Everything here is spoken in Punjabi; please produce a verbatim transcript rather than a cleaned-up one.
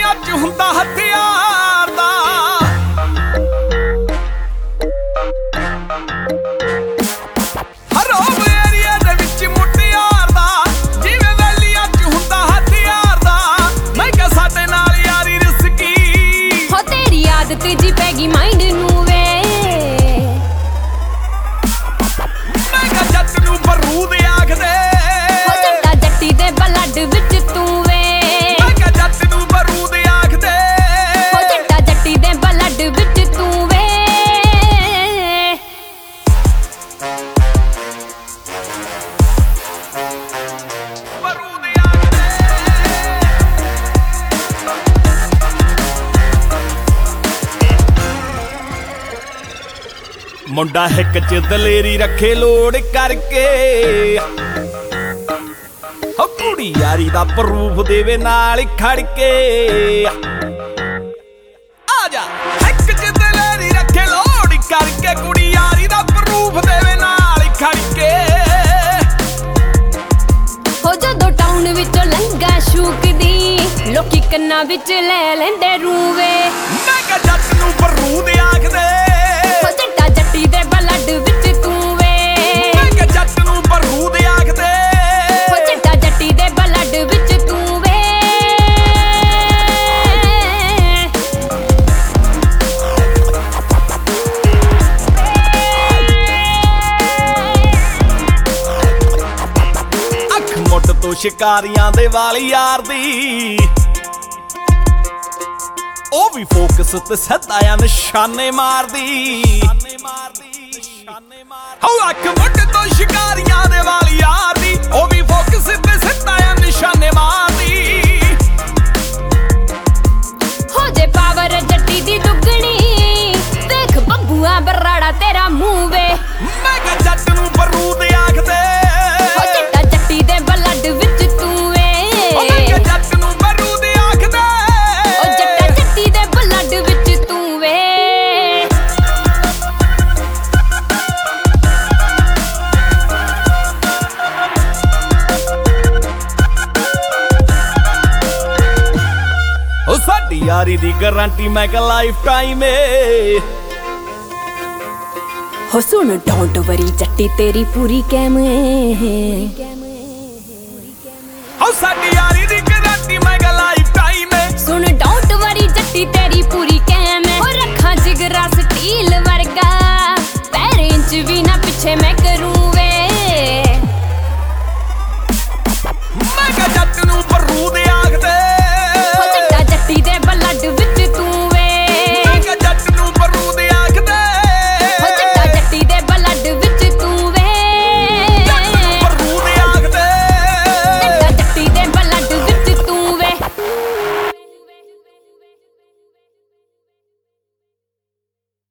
ਵੈਲੀਆਂ ਚ ਹੁੰਦਾ ਹਥਿਆਰ ਦਾ ਹਰੋਬ ਏਰੀਆ ਦੇ ਵਿੱਚ ਮੁਟਿਆਰ ਦਾ ਜਿਵੇਂ ਵੈਲੀਆਂ ਚ ਹੁੰਦਾ ਹਥਿਆਰ ਦਾ ਮੈਂ ਕਿਹਾ ਸਾਡੇ ਨਾਲ ਯਾਰੀ ਰਿਸਕੀ ਹੋ ਤੇਰੀ ਆਦਤ ਜੀ ਪੈ ਗਈ ਮਾਈਂਡ ਨੂੰ ਵੇ ਮੈਂ ਕਿਹਾ ਜੱਟ ਨੂੰ ਬਰੂਦ ਆਖਦੇ ਹੋ ਜੱਟਾ ਜੱਟੀ ਦੇ ਬਲੱਡ ਵਿੱਚ ਤੂੰ ਵੇ ਮੈਂ ਕਿਹਾ ਜੱਟ ਨੂੰ ਬਰੂਦ ਆਖਦੇ ਹੋ ਜੱਟਾ ਜੱਟੀ ਦੇ ਬਲੱਡ ਵਿੱਚ ਤੂੰ ਵੇ ਬਰੂਦ ਆਖਦੇ ਮੁੰਡਾ ਹਿੱਕ ਚ ਦਲੇਰੀ ਰੱਖੇ ਲੋੜ ਕਰਕੇ ਹੋ ਕੁੜੀ ਯਾਰੀ ਦਾ ਪ੍ਰੂਫ ਦੇਵੇ ਨਾਲ ਖੜ ਕੇ ਆ ਜਾ ਹਿੱਕ ਚ ਦਲੇਰੀ ਰੱਖੇ ਲੋੜ ਕਰਕੇ ਕੁੜੀ ਯਾਰੀ ਦਾ ਪ੍ਰੂਫ ਦੇਵੇ ਨਾਲ ਖੜ ਕੇ ਹੋ ਜਦੋਂ ਟਾਊਨ ਵਿੱਚੋਂ ਲੰਗਾ ਸ਼ੂਕਦੀ ਲੋਕੀ ਕੰਨਾਂ ਵਿੱਚ ਲੈ ਲੈਂਦੇ ਰੂਵੇ ਮੈਂ ਕਿਹਾ ਜੱਟ ਨੂੰ ਬਰੂਦ ਆਖਦੇ ਹੋ ਜੱਟਾ ਜੱਟੀ ਦੇ ਬਲੱਡ ਵਿੱਚ ਤੂੰ ਵੇ ਮੈਂ ਕਿਹਾ ਜੱਟ ਨੂੰ ਬਰੂਦ ਆਖਦੇ ਹੋ ਜੱਟਾ ਜੱਟੀ ਦੇ ਬਲੱਡ ਵਿੱਚ ਤੂੰ ਵੇ ਅੱਖ ਮੁੱਟ ਤੋਂ ਸ਼ਿਕਾਰੀਆਂ ਦੇ ਵਾਲੀ ਯਾਰ ਦੀ ਉਹ ਵੀ ਫੋਕਸ ਤੇ ਸਿੱਧਾ ਆ ਨਿਸ਼ਾਨੇ ਮਾਰਦੀ ਹੋ ਅੱਖ ਮੁੱਟ ਤੋਂ ਸ਼ਿਕਾਰੀਆਂ ਦੇ ਵਾਲੀ ਯਾਰ ਦੀ ਉਹ ਵੀ ਫੋਕਸ ਤੇ ਸਿੱਧਾ ਆ ਨਿਸ਼ਾਨੇ ਮਾਰਦੀ ਹੋ ਜੇ ਪਾਵਰ ਜੱਟੀ ਦੀ ਦੁੱਗਣੀ ਦੇਖ ਬੱਬੂਆ ਬਰਾੜਾ ਤੇਰਾ ਮੂੰਹ ਵੇ ਮੈਂ ਕਿਹਾ ਜੱਟ ਨੂੰ ਬਰੂਦ ਆਖਦੇ ਹੋ ਜੱਟਾ ਜੱਟੀ ਦੇ ਬਲੱਡ ਵਿੱਚ ਤੂੰ ਵੇ ਉਹ ਮੈਂ ਕਿਹਾ ਜੱਟ ਨੂੰ ਬਰੂਦ ਆਖਦੇ ਹੋ ਜੱਟਾ ਜੱਟੀ ਦੇ ਬਲੱਡ ਵਿੱਚ ਤੂੰ ਵੇ ਉਹ ਸਾਡੀ ਯਾਰੀ ਦੀ ਗਾਰੰਟੀ ਮੈਂ ਕਿਹਾ ਲਾਈਫ ਟਾਈਮ ਏ ਹੋ ਸੁਣ ਡੋਂਟ ਵਰੀ ਜੱਟੀ ਤੇਰੀ ਪੂਰੀ ਕੈਮ ਏ ਉਹ ਸਾਡੀ